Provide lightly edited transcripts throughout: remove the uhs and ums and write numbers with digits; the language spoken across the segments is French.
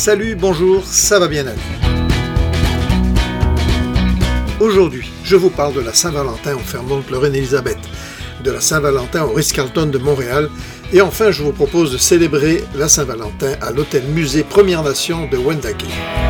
Salut, bonjour, ça va bien aller. Aujourd'hui, je vous parle de la Saint-Valentin au Fairmont Le Reine-Élisabeth, de la Saint-Valentin au Ritz-Carlton de Montréal, et enfin je vous propose de célébrer la Saint-Valentin à l'hôtel-musée Première Nation de Wendake.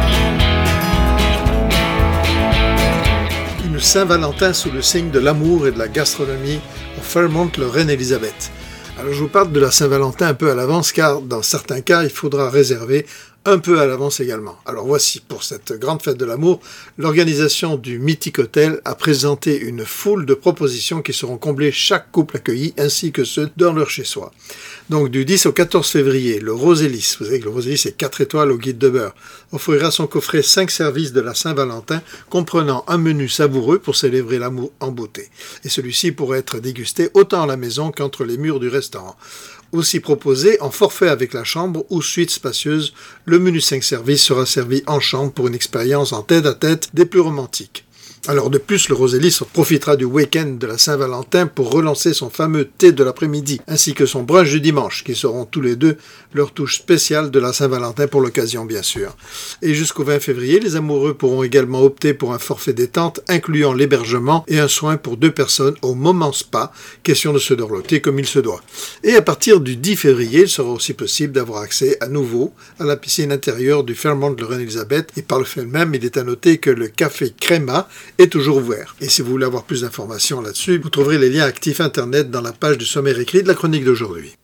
Une Saint-Valentin sous le signe de l'amour et de la gastronomie au Fairmont Le Reine-Élisabeth. Alors je vous parle de la Saint-Valentin un peu à l'avance car dans certains cas il faudra réserver un peu à l'avance également. Alors voici, pour cette grande fête de l'amour, l'organisation du Mythique Hôtel a présenté une foule de propositions qui seront comblées chaque couple accueilli ainsi que ceux dans leur chez-soi. Donc du 10 au 14 février, le Rosélis, vous savez que le Rosélis c'est 4 étoiles au guide de beurre, offrira son coffret 5 services de la Saint-Valentin comprenant un menu savoureux pour célébrer l'amour en beauté. Et celui-ci pourrait être dégusté autant à la maison qu'entre les murs du restaurant. Aussi proposé en forfait avec la chambre ou suite spacieuse, le menu 5 services sera servi en chambre pour une expérience en tête-à-tête des plus romantiques. Alors de plus, le Rosélis profitera du week-end de la Saint-Valentin pour relancer son fameux thé de l'après-midi, ainsi que son brunch du dimanche, qui seront tous les deux leur touche spéciale de la Saint-Valentin pour l'occasion bien sûr. Et jusqu'au 20 février, les amoureux pourront également opter pour un forfait détente incluant l'hébergement et un soin pour 2 personnes au Moment Spa, question de se dorloter comme il se doit. Et à partir du 10 février, il sera aussi possible d'avoir accès à nouveau à la piscine intérieure du Fairmont Le Reine-Élisabeth, et par le fait même, il est à noter que le café Créma est toujours ouvert. Et si vous voulez avoir plus d'informations là-dessus, vous trouverez les liens actifs internet dans la page du sommaire écrit de la chronique d'aujourd'hui.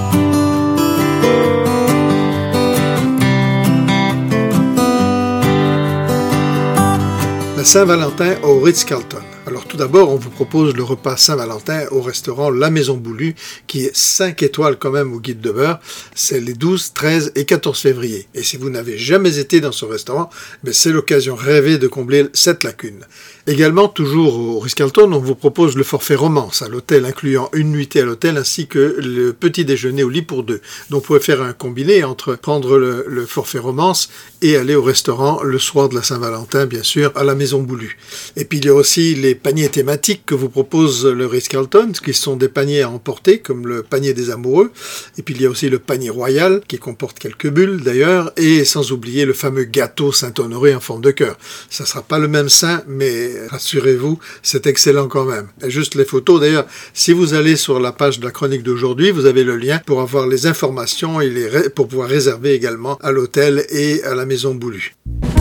La Saint-Valentin au Ritz-Carlton. Alors tout d'abord, on vous propose le repas Saint-Valentin au restaurant La Maison Boulue, qui est 5 étoiles quand même au guide de beurre. C'est les 12, 13 et 14 février. Et si vous n'avez jamais été dans ce restaurant, c'est l'occasion rêvée de combler cette lacune. Également, toujours au Ritz-Carlton, on vous propose le forfait romance à l'hôtel, incluant une nuitée à l'hôtel ainsi que le petit déjeuner au lit pour 2. Donc vous pouvez faire un combiné entre prendre le forfait romance et aller au restaurant le soir de la Saint-Valentin, bien sûr, à la Maison Boulue. Et puis il y a aussi les paniers thématiques que vous propose le Ritz-Carlton, qui sont des paniers à emporter, comme le panier des amoureux. Et puis il y a aussi le panier royal, qui comporte quelques bulles d'ailleurs, et sans oublier le fameux gâteau Saint-Honoré en forme de cœur. Ça sera pas le même saint, mais rassurez-vous, c'est excellent quand même. Et juste les photos, d'ailleurs, si vous allez sur la page de la chronique d'aujourd'hui, vous avez le lien pour avoir les informations et pour pouvoir réserver également à l'hôtel et à la Maison Boulue.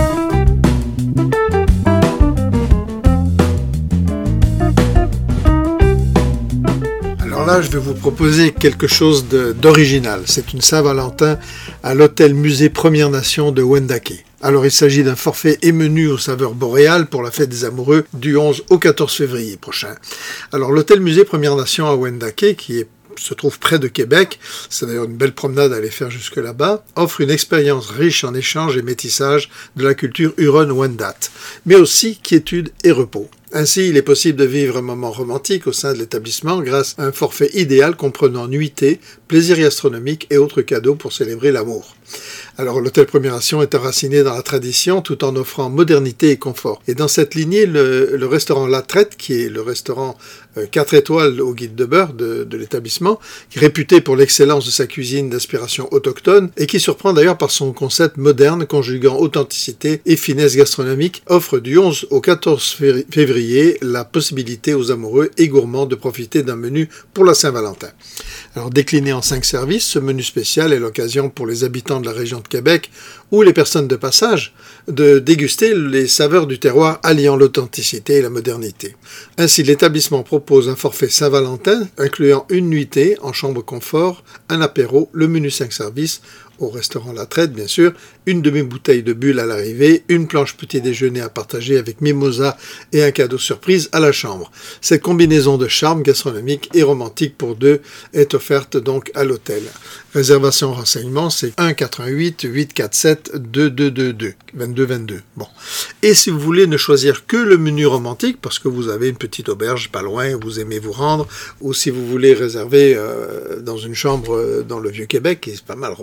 Là, je vais vous proposer quelque chose d'original. C'est une Saint-Valentin à l'hôtel-musée Première Nation de Wendake. Alors, il s'agit d'un forfait et menu aux saveurs boréales pour la fête des amoureux du 11 au 14 février prochain. Alors, l'hôtel-musée Première Nation à Wendake, qui se trouve près de Québec, c'est d'ailleurs une belle promenade à aller faire jusque là-bas, offre une expérience riche en échanges et métissage de la culture Huron-Wendat, mais aussi quiétude et repos. Ainsi, il est possible de vivre un moment romantique au sein de l'établissement grâce à un forfait idéal comprenant nuitée, plaisir gastronomique et autres cadeaux pour célébrer l'amour. Alors, l'hôtel Première Nation est enraciné dans la tradition tout en offrant modernité et confort. Et dans cette lignée, le restaurant La Traite, qui est le restaurant 4 étoiles au guide de beurre de l'établissement, qui est réputé pour l'excellence de sa cuisine d'inspiration autochtone et qui surprend d'ailleurs par son concept moderne conjuguant authenticité et finesse gastronomique, offre du 11 au 14 février la possibilité aux amoureux et gourmands de profiter d'un menu pour la Saint-Valentin. Alors décliné en 5 services, ce menu spécial est l'occasion pour les habitants de la région de Québec ou les personnes de passage de déguster les saveurs du terroir alliant l'authenticité et la modernité. Ainsi, l'établissement propose un forfait Saint-Valentin incluant une nuitée en chambre confort, un apéro, le menu 5 services, au restaurant La Traite, bien sûr, une demi-bouteille de bulle à l'arrivée, une planche petit déjeuner à partager avec mimosa et un cadeau surprise à la chambre. Cette combinaison de charme gastronomique et romantique pour 2 est offerte donc à l'hôtel. Réservation renseignement, c'est 1-88-847-2222, 2222. Bon. Et si vous voulez ne choisir que le menu romantique, parce que vous avez une petite auberge pas loin où vous aimez vous rendre, ou si vous voulez réserver dans une chambre dans le Vieux-Québec, qui est pas mal romantique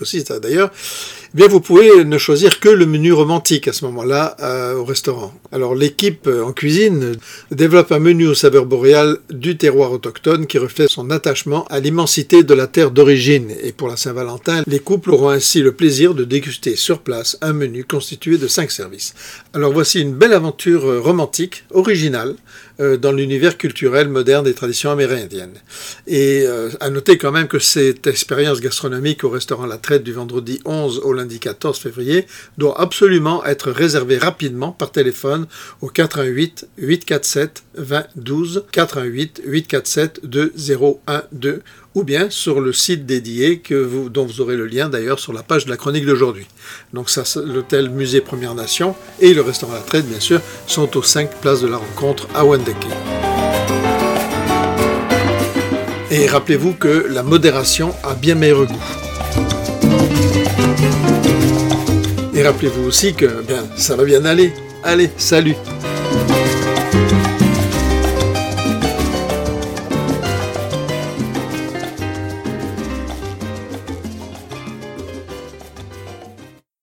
aussi ça d'ailleurs, eh bien vous pouvez ne choisir que le menu romantique à ce moment-là au restaurant. Alors l'équipe en cuisine développe un menu aux saveurs boréales du terroir autochtone qui reflète son attachement à l'immensité de la terre d'origine. Et pour la Saint-Valentin, les couples auront ainsi le plaisir de déguster sur place un menu constitué de 5 services. Alors voici une belle aventure romantique, originale, dans l'univers culturel moderne des traditions amérindiennes. Et à noter quand même que cette expérience gastronomique au restaurant La Traite du vendredi 11 au lundi 14 février doit absolument être réservée rapidement par téléphone au 88 847 20 12 88 847 2012 ou bien sur le site dédié dont vous aurez le lien d'ailleurs sur la page de la chronique d'aujourd'hui. Donc ça, l'hôtel Musée Première Nation et le restaurant La Traite, bien sûr, sont aux 5 places de la rencontre à Wendake. Et rappelez-vous que la modération a bien meilleur goût. Et rappelez-vous aussi que ça va bien aller. Allez, salut!